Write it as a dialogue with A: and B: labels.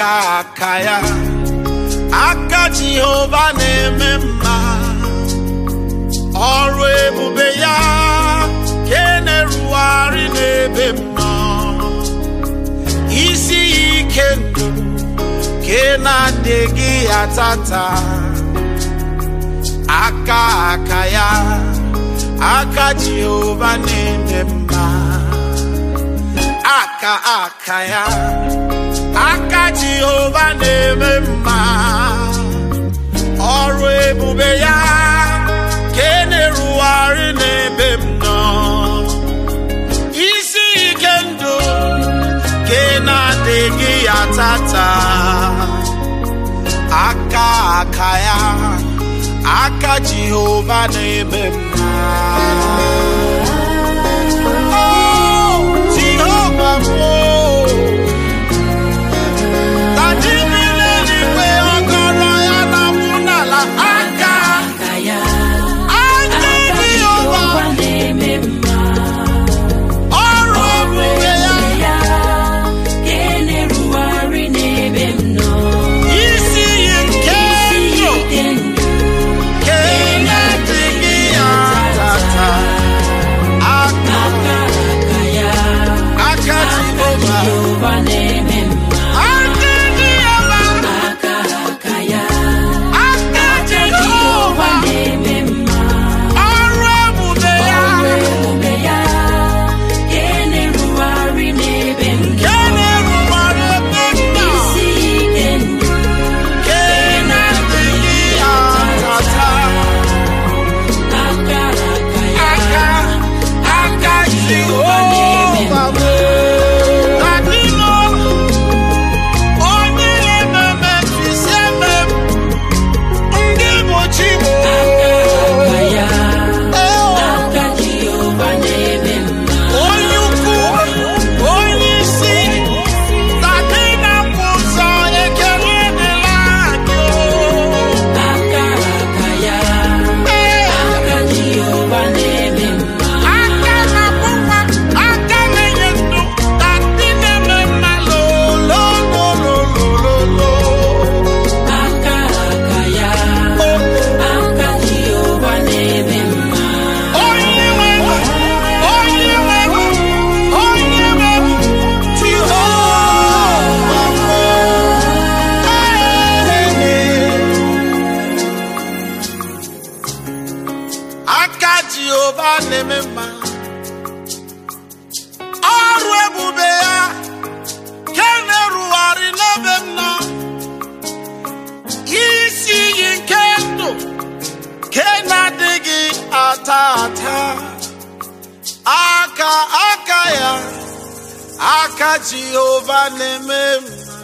A: aka ya aka Jehova na-eme mma ọrụ ebube ya ka na-erugharị n'ebe m nọ isi ike ndụ ka na-adịghị ya tata aka ya aka Jehova na-eme mma aka ya aka Jehova na-eme mma ọrụ ebube ya ka na-erugharị n'ebe m nọ isi ike ndụ ka na-adịghị ya tata aka ya aka Jehova na-eme mma Jehova ọrụ ebube ya ka na-erugharị n'ebe m nọ isi iyi nke ndụ ka na-adịghị ata aka ya aka Jehova na-eme mma